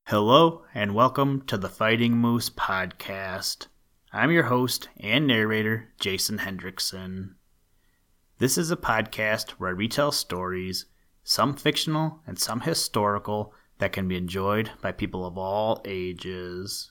Hello and welcome to the Fighting Moose podcast. I'm your host and narrator, Jason Hendrickson. This is a podcast where I retell stories, some fictional and some historical, that can be enjoyed by people of all ages.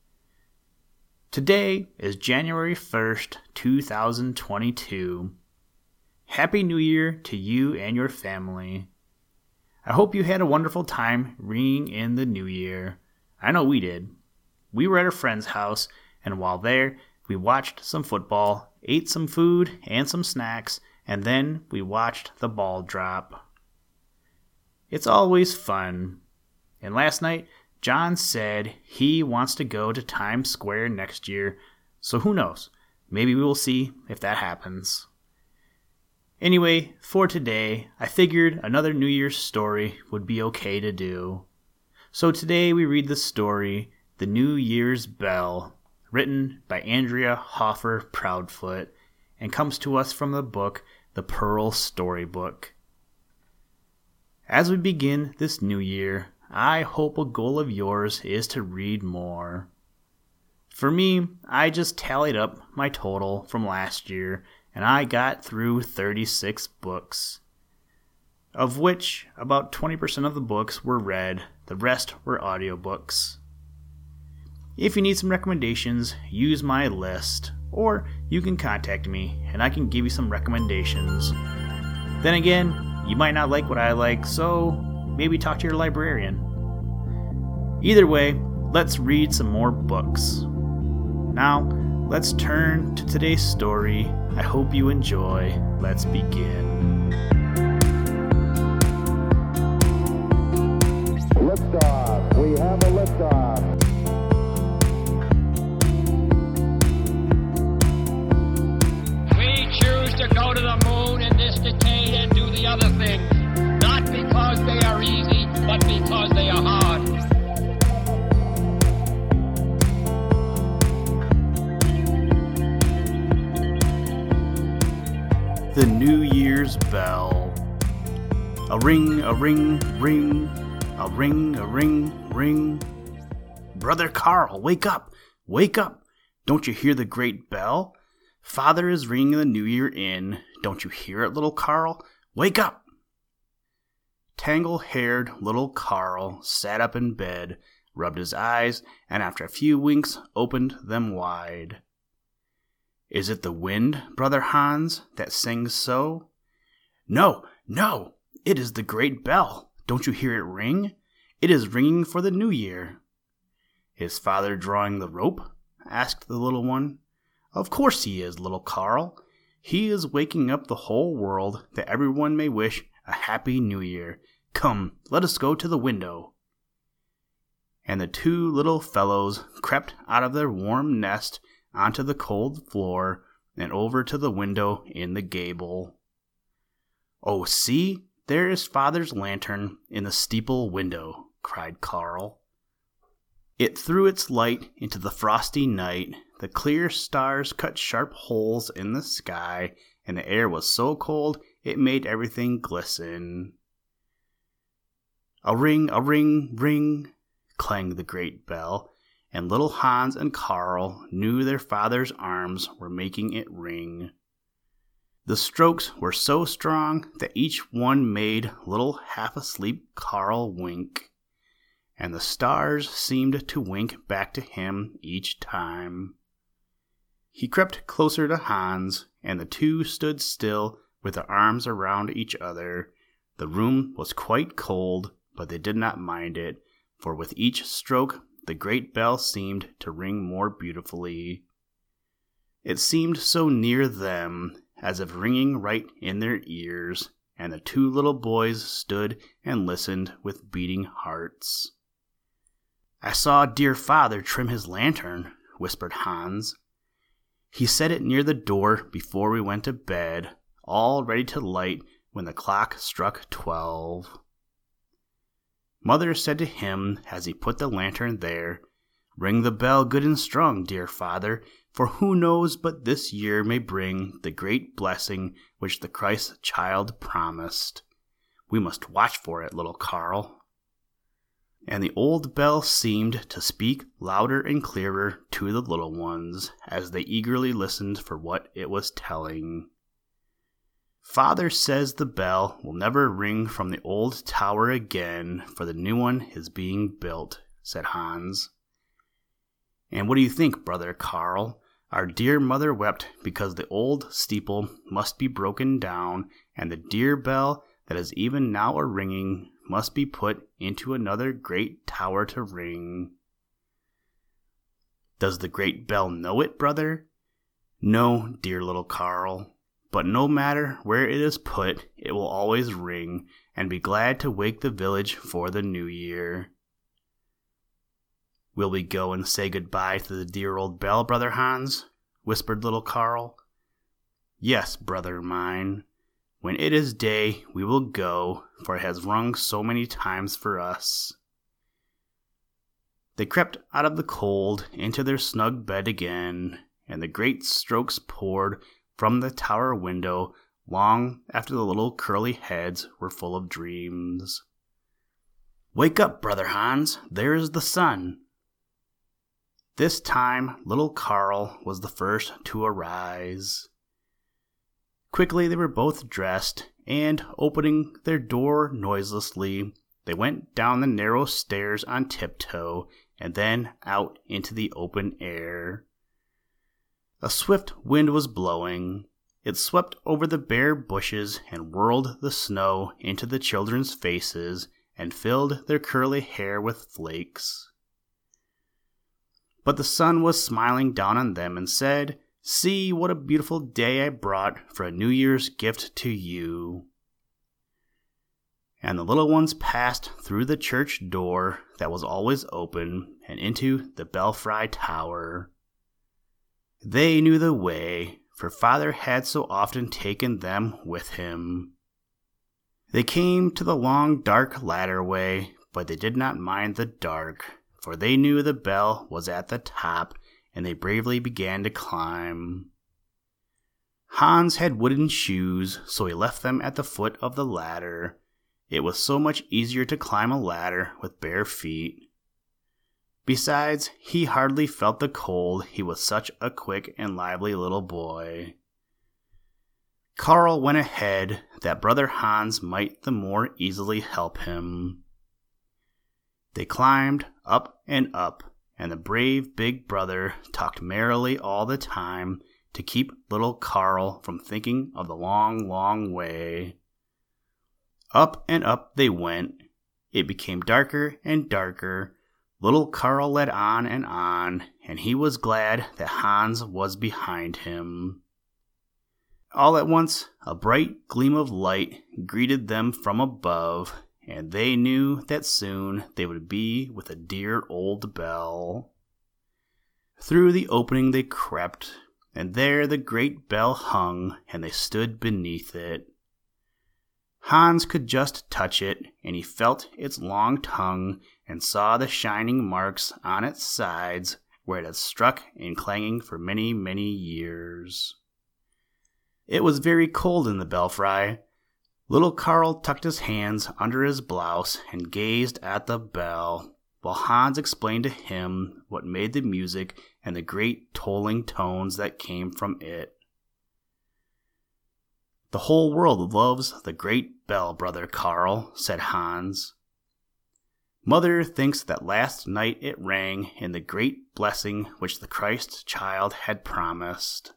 Today is January 1st, 2022. Happy New Year to you and your family. I hope you had a wonderful time ringing in the new year. I know we did. We were at a friend's house, and while there, we watched some football, ate some food and some snacks, and then we watched the ball drop. It's always fun. And last night, John said he wants to go to Times Square next year, so who knows? Maybe we will see if that happens. Anyway, for today, I figured another New Year's story would be okay to do. So today we read the story, The New Year's Bell, written by Andrea Hoffer Proudfoot, and comes to us from the book, The Pearl Storybook. As we begin this new year, I hope a goal of yours is to read more. For me, I just tallied up my total from last year, and I got through 36 books, of which about 20% of the books were read, the rest were audiobooks. If you need some recommendations, use my list, or you can contact me and I can give you some recommendations. Then again, you might not like what I like, so maybe talk to your librarian. Either way, let's read some more books. Now, let's turn to today's story. I hope you enjoy. Let's begin. Liftoff. We have a liftoff. We choose to go to the moon in this decade and do the other things, not because they are easy, but because they are hard. The New Year's Bell. A ring, ring, a ring, ring. Brother Carl, wake up, wake up. Don't you hear the great bell? Father is ringing the New Year in. Don't you hear it, little Carl? Wake up. Tangle-haired little Carl sat up in bed, rubbed his eyes, and after a few winks opened them wide. Is it the wind, Brother Hans, that sings so? No, no, it is the great bell. Don't you hear it ring? It is ringing for the new year. Is Father drawing the rope? Asked the little one. Of course he is, little Carl. He is waking up the whole world that everyone may wish a happy new year. Come, let us go to the window. And the two little fellows crept out of their warm nest onto the cold floor and over to the window in the gable. Oh, see, there is Father's lantern in the steeple window, cried Carl. It threw its light into the frosty night. The clear stars cut sharp holes in the sky, and the air was so cold it made everything glisten. A ring, ring, clanged the great bell, and little Hans and Carl knew their father's arms were making it ring. The strokes were so strong that each one made little half-asleep Carl wink, and the stars seemed to wink back to him each time. He crept closer to Hans, and the two stood still with their arms around each other. The room was quite cold, but they did not mind it, for with each stroke the great bell seemed to ring more beautifully. It seemed so near them, as if ringing right in their ears, and the two little boys stood and listened with beating hearts. I saw dear Father trim his lantern, whispered Hans. He set it near the door before we went to bed, all ready to light when the clock struck 12. Mother said to him as he put the lantern there, Ring the bell good and strong, dear Father, for who knows but this year may bring the great blessing which the Christ child promised. We must watch for it, little Carl. and the old bell seemed to speak louder and clearer to the little ones as they eagerly listened for what it was telling. "Father says the bell will never ring from the old tower again, for the new one is being built," said Hans. "And what do you think, Brother Carl? Our dear mother wept because the old steeple must be broken down, and the dear bell that is even now a-ringing must be put into another great tower to ring." "Does the great bell know it, brother?" "No, dear little Carl. But no matter where it is put, it will always ring, and be glad to wake the village for the new year." "Will we go and say goodbye to the dear old bell, Brother Hans?" whispered little Carl. "Yes, brother mine. When it is day, we will go, for it has rung so many times for us." They crept out of the cold into their snug bed again, and the great strokes poured from the tower window long after the little curly heads were full of dreams. "Wake up, Brother Hans, there is the sun." This time little Carl was the first to arise. Quickly they were both dressed, and opening their door noiselessly, they went down the narrow stairs on tiptoe, and then out into the open air. A swift wind was blowing. It swept over the bare bushes and whirled the snow into the children's faces and filled their curly hair with flakes. But the sun was smiling down on them and said, "See what a beautiful day I brought for a New Year's gift to you." And the little ones passed through the church door that was always open and into the belfry tower. They knew the way, for Father had so often taken them with him. They came to the long dark ladder way, but they did not mind the dark, for they knew the bell was at the top, and they bravely began to climb. Hans had wooden shoes, so he left them at the foot of the ladder. It was so much easier to climb a ladder with bare feet. Besides, he hardly felt the cold, he was such a quick and lively little boy. Carl went ahead, that Brother Hans might the more easily help him. They climbed up, and the brave big brother talked merrily all the time to keep little Carl from thinking of the long, long way. Up and up they went. It became darker and darker. Little Carl led on, and he was glad that Hans was behind him. All at once, a bright gleam of light greeted them from above, and they knew that soon they would be with the dear old bell. Through the opening they crept, and there the great bell hung, and they stood beneath it. Hans could just touch it, and he felt its long tongue and saw the shining marks on its sides where it had struck in clanging for many, many years. It was very cold in the belfry. Little Carl tucked his hands under his blouse and gazed at the bell, while Hans explained to him what made the music and the great tolling tones that came from it. "The whole world loves the great bell, Brother Carl," said Hans. "Mother thinks that last night it rang in the great blessing which the Christ child had promised."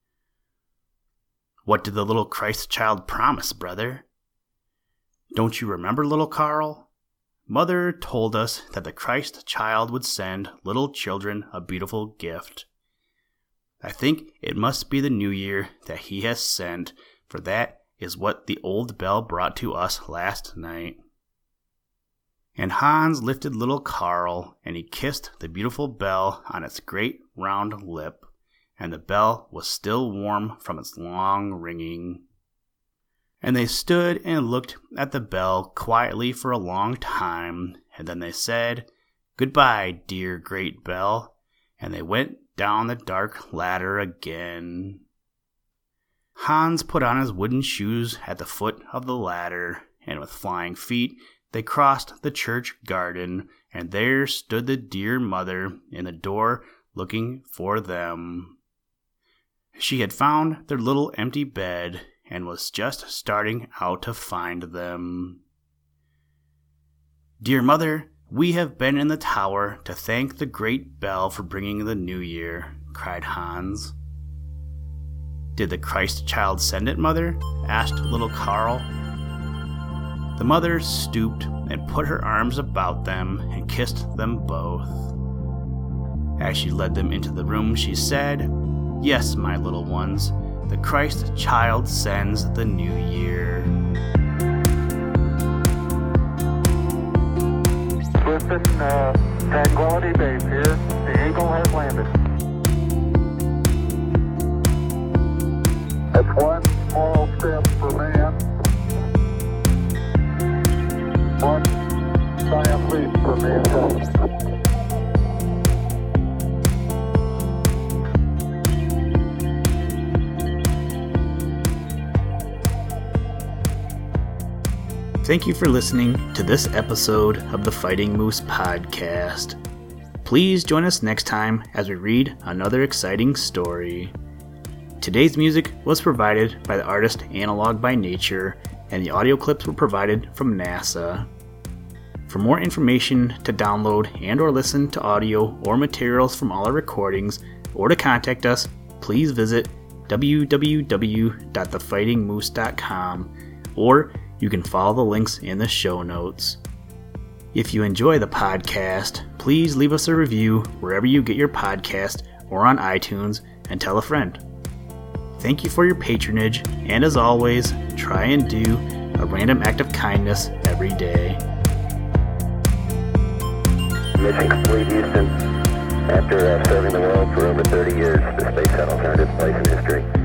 "What did the little Christ child promise, brother?" "Don't you remember, little Carl? Mother told us that the Christ child would send little children a beautiful gift. I think it must be the New Year that he has sent, for that is what the old bell brought to us last night." And Hans lifted little Carl, and he kissed the beautiful bell on its great round lip, and the bell was still warm from its long ringing. And they stood and looked at the bell quietly for a long time, and then they said, "Goodbye, dear great bell," and they went down the dark ladder again. Hans put on his wooden shoes at the foot of the ladder, and with flying feet they crossed the church garden, and there stood the dear mother in the door looking for them. She had found their little empty bed and was just starting out to find them. "Dear mother, we have been in the tower to thank the great bell for bringing the new year," cried Hans. "Did the Christ child send it, mother?" asked little Carl. The mother stooped and put her arms about them and kissed them both. As she led them into the room, she said, "Yes, my little ones, the Christ child sends the new year." Listen, Tranquility Base here. The Eagle has landed. That's one small step for man, one giant leap for mankind. Thank you for listening to this episode of the Fighting Moose Podcast. Please join us next time as we read another exciting story. Today's music was provided by the artist Analog by Nature, and the audio clips were provided from NASA. For more information to download and or listen to audio or materials from all our recordings, or to contact us, please visit www.thefightingmoose.com, or you can follow the links in the show notes. If you enjoy the podcast, please leave us a review wherever you get your podcast or on iTunes, and tell a friend. Thank you for your patronage, and as always, try and do a random act of kindness every day. Mission complete, Houston. After serving the world for over 30 years, the space shuttle earned its place in history.